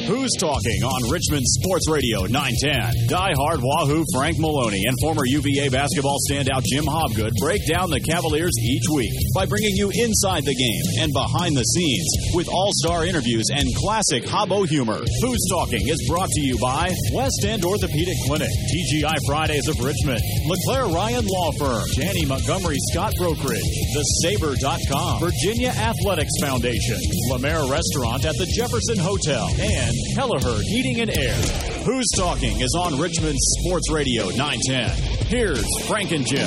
Who's Talking on Richmond Sports Radio 910. Die-hard Wahoo Frank Maloney and former UVA basketball standout Jim Hobgood break down the Cavaliers each week by bringing you inside the game and behind the scenes with all-star interviews and classic Hobbo humor. Who's Talking is brought to you by West End Orthopedic Clinic, TGI Fridays of Richmond, LeClaire Ryan Law Firm, Janney Montgomery Scott Brokerage, TheSaber.com, Virginia Athletics Foundation, La Mer Restaurant at the Jefferson Hotel, and Kelleher Heating and Air. Who's Talking is on Richmond Sports Radio 910. Here's Frank and Jim.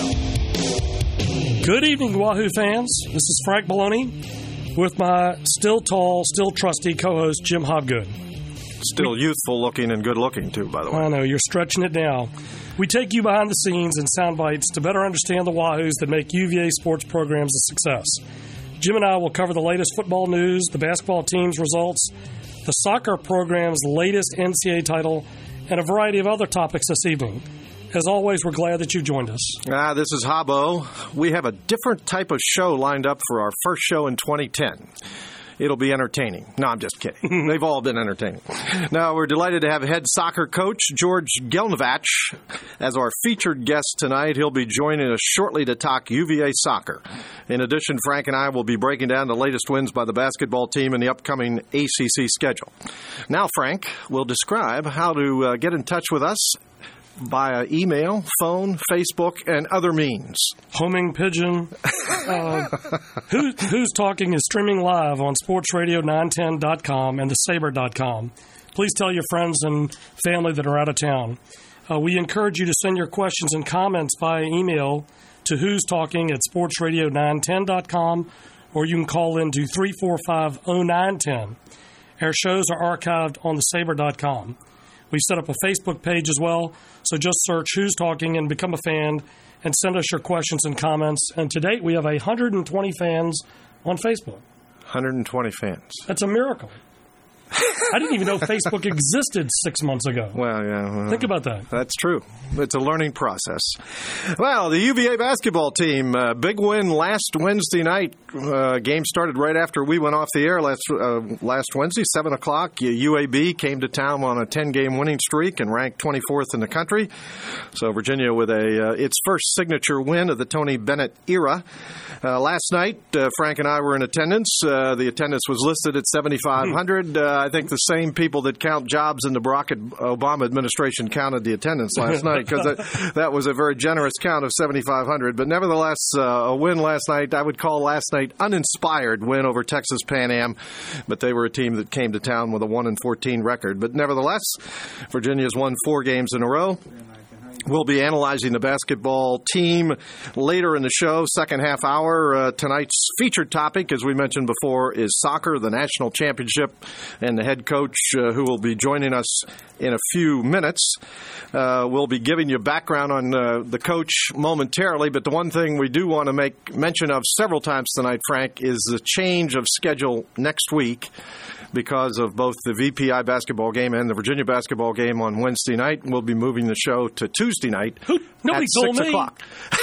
Good evening, Wahoo fans. This is Frank Maloney with my still tall, still trusty co-host, Jim Hobgood. Still youthful looking and good looking, too, by the way. I know, you're stretching it now. We take you behind the scenes and sound bites to better understand the Wahoos that make UVA sports programs a success. Jim and I will cover the latest football news, the basketball team's results, the soccer program's latest NCAA title, and a variety of other topics this evening. As always, we're glad that you joined us. This is Hobbo. We have a different type of show lined up for our first show in 2010. It'll be entertaining. No, I'm just kidding. They've all been entertaining. Now, we're delighted to have head soccer coach George Gelnvach as our featured guest tonight. He'll be joining us shortly to talk UVA soccer. In addition, Frank and I will be breaking down the latest wins by the basketball team in the upcoming ACC schedule. Now, Frank will describe how to get in touch with us via email, phone, Facebook, and other means. Homing pigeon. Who's Talking is streaming live on sportsradio910.com and thesaber.com. Please tell your friends and family that are out of town. We encourage you to send your questions and comments via email to who's talking at sportsradio910.com, or you can call in to 345-0910. Our shows are archived on thesaber.com. We've set up a Facebook page as well, so just search Who's Talking and become a fan and send us your questions and comments. And to date, we have 120 fans on Facebook. 120 fans. That's a miracle. I didn't even know Facebook existed 6 months ago. Well, yeah. Well, think about that. That's true. It's a learning process. Well, the UVA basketball team, big win last Wednesday night. Game started right after we went off the air last Wednesday, 7 o'clock. UAB came to town on a 10-game winning streak and ranked 24th in the country. So Virginia with its first signature win of the Tony Bennett era. Last night, Frank and I were in attendance. The attendance was listed at 7,500. I think the same people that count jobs in the Barack Obama administration counted the attendance last night, because that was a very generous count of 7,500. But nevertheless, a win last night. I would call last night uninspired win over Texas Pan Am, but they were a team that came to town with a 1-14 record. But nevertheless, Virginia's won 4 games in a row. We'll be analyzing the basketball team later in the show, second half hour. Tonight's featured topic, as we mentioned before, is soccer, the national championship, and the head coach who will be joining us in a few minutes. We'll be giving you background on the coach momentarily, but the one thing we do want to make mention of several times tonight, Frank, is the change of schedule next week. Because of both the VPI basketball game and the Virginia basketball game on Wednesday night, we'll be moving the show to Tuesday night Nobody at told 6 o'clock.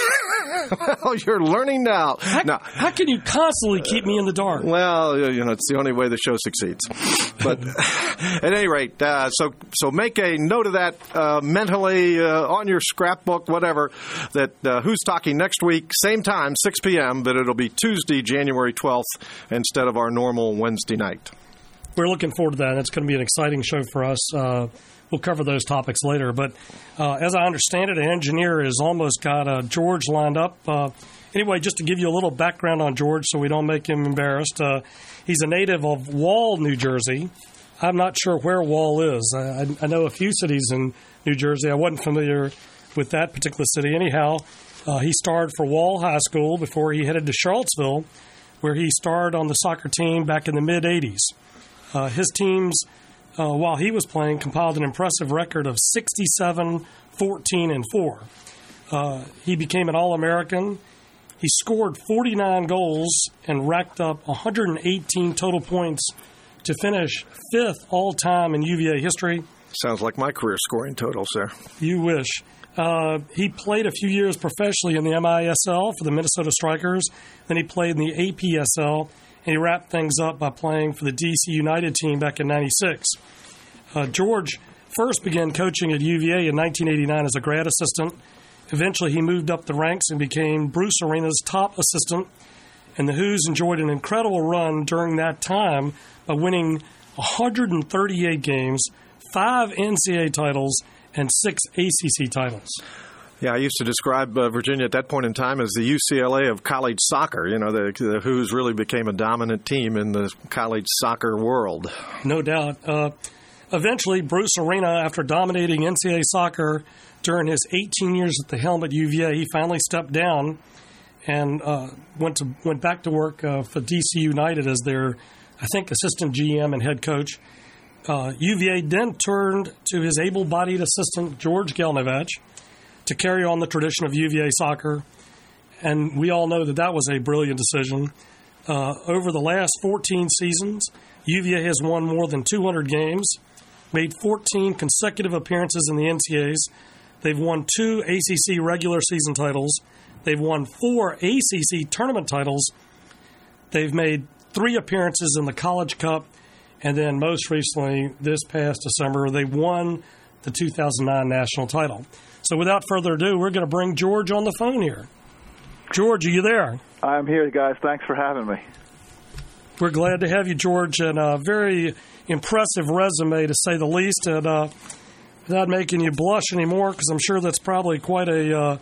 Well, you're learning now. How can you constantly keep me in the dark? Well, it's the only way the show succeeds. But at any rate, so make a note of that mentally on your scrapbook, whatever, that Who's Talking next week, same time, 6 p.m., but it'll be Tuesday, January 12th, instead of our normal Wednesday night. We're looking forward to that. It's going to be an exciting show for us. We'll cover those topics later. But as I understand it, an engineer has almost got George lined up. Anyway, just to give you a little background on George so we don't make him embarrassed, he's a native of Wall, New Jersey. I'm not sure where Wall is. I know a few cities in New Jersey. I wasn't familiar with that particular city. Anyhow, he starred for Wall High School before he headed to Charlottesville, where he starred on the soccer team back in the mid-'80s. His teams, while he was playing, compiled an impressive record of 67, 14, and 4. He became an All-American. He scored 49 goals and racked up 118 total points to finish 5th all-time in UVA history. Sounds like my career scoring total, sir. You wish. He played a few years professionally in the MISL for the Minnesota Strikers. Then he played in the APSL. And he wrapped things up by playing for the DC United team back in '96. George first began coaching at UVA in 1989 as a grad assistant. Eventually, he moved up the ranks and became Bruce Arena's top assistant. And the Hoos enjoyed an incredible run during that time by winning 138 games, 5 NCAA titles, and 6 ACC titles. Yeah, I used to describe Virginia at that point in time as the UCLA of college soccer. You know, the Hoos really became a dominant team in the college soccer world. No doubt. Eventually, Bruce Arena, after dominating NCAA soccer during his 18 years at the helm at UVA, he finally stepped down and went back to work for DC United as their, I think, assistant GM and head coach. UVA then turned to his able-bodied assistant, George Gelnevach, to carry on the tradition of UVA soccer. And we all know that was a brilliant decision. Over the last 14 seasons, UVA has won more than 200 games, made 14 consecutive appearances in the NCAAs. They've won 2 ACC regular season titles. They've won 4 ACC tournament titles. They've made 3 appearances in the College Cup. And then most recently, this past December, they won the 2009 national title. So without further ado, we're going to bring George on the phone here. George, are you there? I'm here, guys. Thanks for having me. We're glad to have you, George, and a very impressive resume, to say the least, and without making you blush anymore, because I'm sure that's probably quite a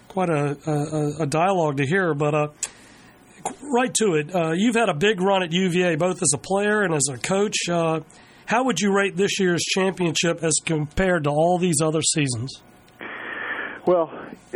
dialogue to hear, but right to it. You've had a big run at UVA, both as a player and as a coach. How would you rate this year's championship as compared to all these other seasons? Well,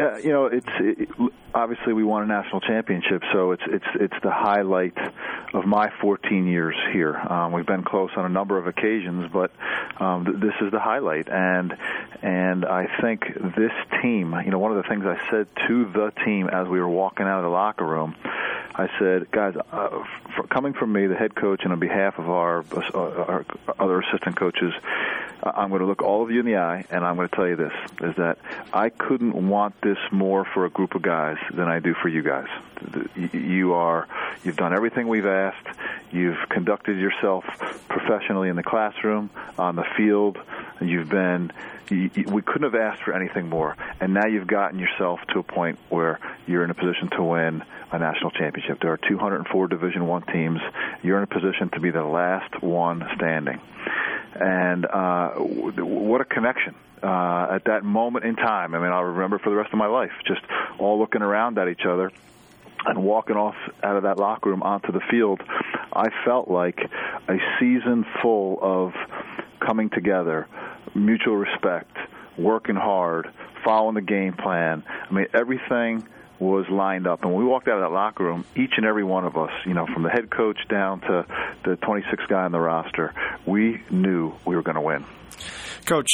obviously we won a national championship, so it's the highlight of my 14 years here. We've been close on a number of occasions, but this is the highlight. And I think this team, one of the things I said to the team as we were walking out of the locker room, I said, guys, coming from me, the head coach, and on behalf of our other assistant coaches, I'm going to look all of you in the eye, and I'm going to tell you this, is that I couldn't want this more for a group of guys than I do for you guys. You've done everything we've asked. You've conducted yourself professionally in the classroom, on the field. We couldn't have asked for anything more. And now you've gotten yourself to a point where you're in a position to win a national championship. There are 204 Division I teams. You're in a position to be the last one standing. And what a connection at that moment in time. I mean, I'll remember for the rest of my life, just all looking around at each other and walking off out of that locker room onto the field. I felt like a season full of coming together, mutual respect, working hard, following the game plan. I mean, everything was lined up. And when we walked out of that locker room, each and every one of us, from the head coach down to the 26th guy on the roster, we knew we were going to win. Coach,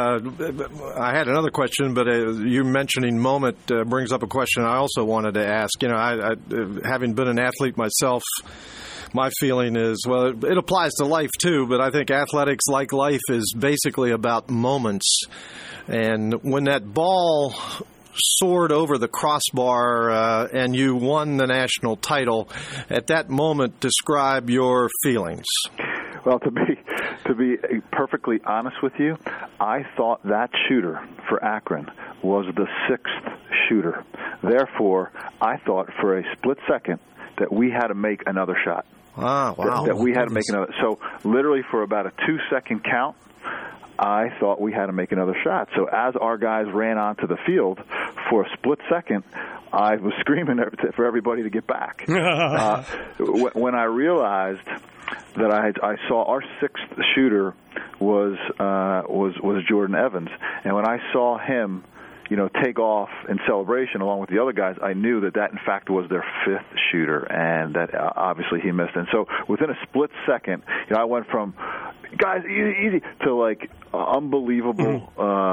I had another question, but you mentioning moment brings up a question I also wanted to ask. I having been an athlete myself, my feeling is, well, it applies to life too, but I think athletics, like life, is basically about moments. And when that ball soared over the crossbar and you won the national title, at that moment, describe your feelings. Well, to be perfectly honest with you, I thought that shooter for Akron was the 6th shooter. Therefore, I thought for a split second that we had to make another shot. Ah, wow. That we had to make another. So literally for about a 2-second count, I thought we had to make another shot. So as our guys ran onto the field, for a split second, I was screaming for everybody to get back. When I realized that I saw our 6th shooter was Jordan Evans, and when I saw him, take off in celebration along with the other guys, I knew that in fact was their 5th shooter, and that obviously he missed. And so within a split second, I went from guys easy to like unbelievable.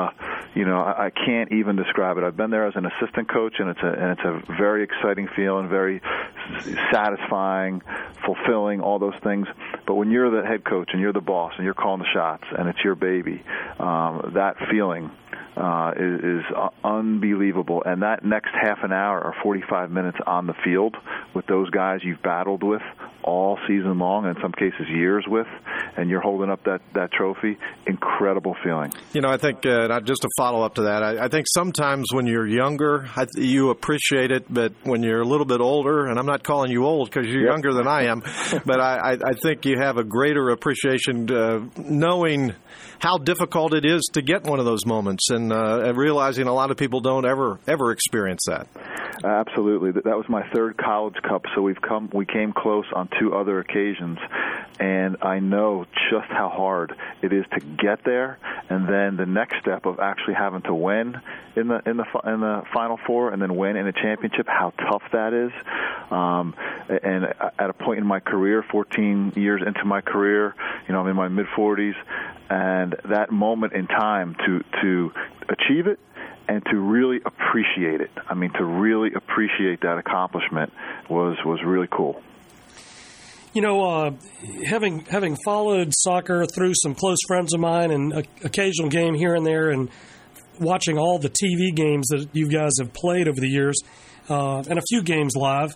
I can't even describe it. I've been there as an assistant coach, and it's a very exciting feeling, very satisfying, fulfilling, all those things. But when you're the head coach and you're the boss and you're calling the shots and it's your baby, that feeling is unbelievable. And that next half an hour or 45 minutes on the field with those guys you've battled with all season long, and in some cases years with, and you're holding up that trophy, incredible feeling. I think just to follow up to that, I think sometimes when you're younger, you appreciate it, but when you're a little bit older, and I'm not calling you old because you're younger than I am, but I think you have a greater appreciation knowing how difficult it is to get one of those moments, and realizing a lot of people don't ever experience that. Absolutely. That was my third College Cup, so we came close on 2 other occasions, and I know just how hard it is to get there, and then the next step of actually having to win in the Final Four and then win in a championship, how tough that is. And at a point in my career, 14 years into my career, I'm in my mid-40s, and that moment in time to achieve it and to really appreciate it. I mean, to really appreciate that accomplishment was really cool. Having followed soccer through some close friends of mine and an occasional game here and there, and watching all the TV games that you guys have played over the years, and a few games live,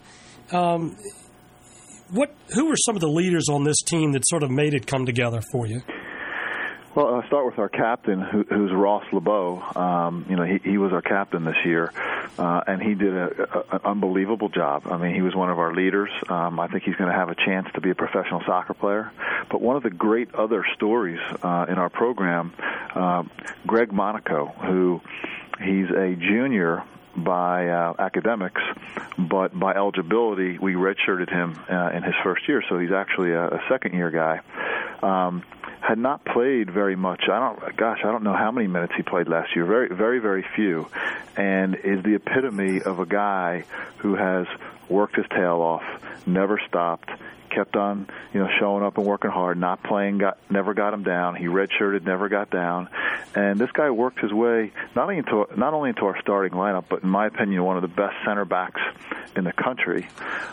who were some of the leaders on this team that sort of made it come together for you? Well, I'll start with our captain, who's Ross LeBeau. He was our captain this year, and he did an unbelievable job. I mean, he was one of our leaders. I think he's going to have a chance to be a professional soccer player. But one of the great other stories in our program, Greg Monaco, who he's a junior by academics, but by eligibility, we redshirted him in his first year, so he's actually a second-year guy. Had not played very much. I don't know how many minutes he played last year. Very, very, very few, and is the epitome of a guy who has worked his tail off, never stopped, kept on, showing up and working hard, not playing, never got him down. He redshirted, never got down, and this guy worked his way not only into our starting lineup, but in my opinion, one of the best center backs in the country,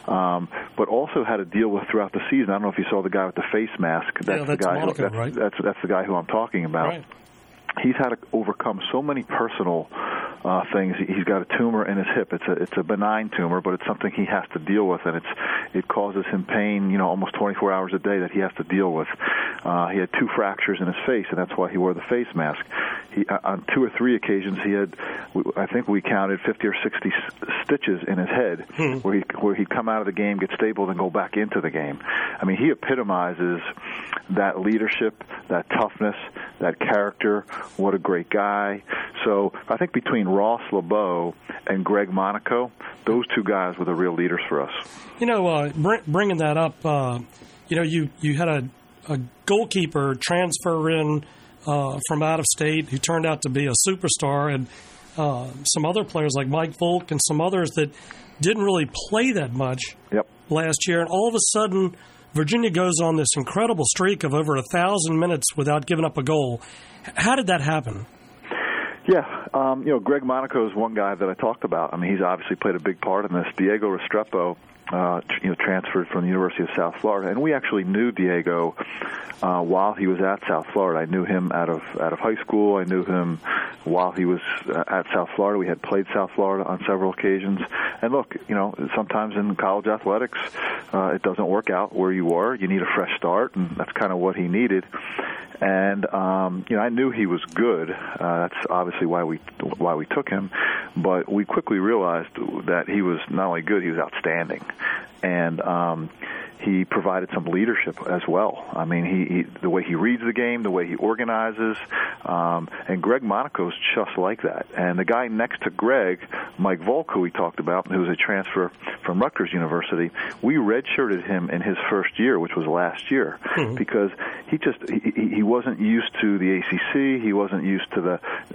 but also had to deal with throughout the season. I don't know if you saw the guy with the face mask. That's the guy. Monaco, right? That's the guy who I'm talking about. Right. He's had to overcome so many personal things. He's got a tumor in his hip. It's a benign tumor, but it's something he has to deal with, and it causes him pain, almost 24 hours a day that he has to deal with. He had 2 fractures in his face, and that's why he wore the face mask. On 2 or 3 occasions, he had, I think we counted 50 or 60 stitches in his head, where he'd come out of the game, get stable, and go back into the game. I mean, he epitomizes that leadership, that toughness, that character. What a great guy. So I think between Ross LeBeau and Greg Monaco, those 2 guys were the real leaders for us. Bringing that up, you had a goalkeeper transfer in from out of state who turned out to be a superstar, and some other players like Mike Volk and some others that didn't really play that much last year. And all of a sudden, Virginia goes on this incredible streak of over 1,000 minutes without giving up a goal. How did that happen? Yeah, Greg Monaco is one guy that I talked about. I mean, he's obviously played a big part in this. Diego Restrepo, transferred from the University of South Florida, and we actually knew Diego while he was at South Florida. I knew him out of high school. I knew him while he was at South Florida. We had played South Florida on several occasions. And look, sometimes in college athletics, it doesn't work out where you were. You need a fresh start, and that's kind of what he needed. And I knew he was good. That's obviously why we took him. But we quickly realized that he was not only good, he was outstanding. And he provided some leadership as well. I mean, he the way he reads the game, the way he organizes, and Greg Monaco's just like that. And the guy next to Greg, Mike Volk, who we talked about, who was a transfer from Rutgers University, we redshirted him in his first year, which was last year, because he wasn't used to the ACC. He wasn't used to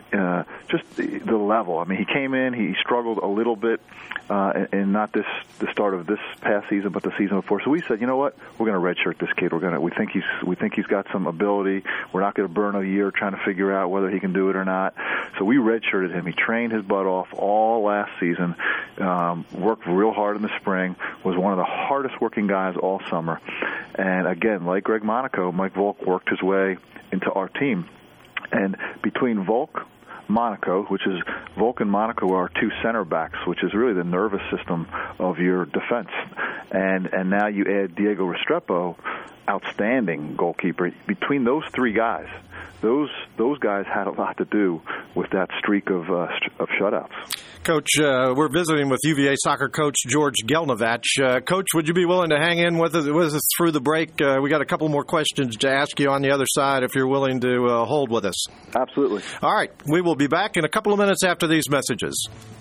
the level. I mean, he came in, he struggled a little bit, and not the start of this past season, but the season before. So we said, you know what, we're going to redshirt this kid. We think he's got some ability. We're not going to burn a year trying to figure out whether he can do it or not. So we redshirted him. He trained his butt off all last season, worked real hard in the spring, was one of the hardest working guys all summer. And again, like Greg Monaco, Mike Volk worked his way into our team. And between Volk, Monaco, which is Volk and Monaco are 2 center backs, which is really the nervous system of your defense. And now you add Diego Restrepo, outstanding goalkeeper. Between those three guys, those guys had a lot to do with that streak of shutouts. Coach, we're visiting with UVA soccer coach George Gelnovich. Coach, would you be willing to hang in with us through the break? We got a couple more questions to ask you on the other side if you're willing to hold with us. Absolutely. All right. We will be back in a couple of minutes after these messages.